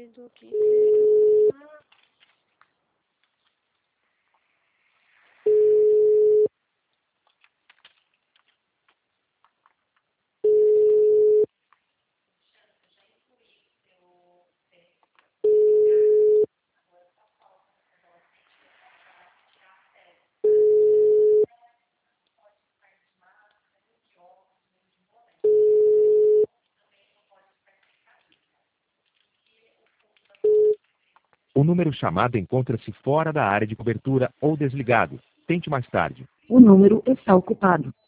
vendo aqui. O número chamado encontra-se fora da área de cobertura ou desligado. Tente mais tarde. O número está ocupado.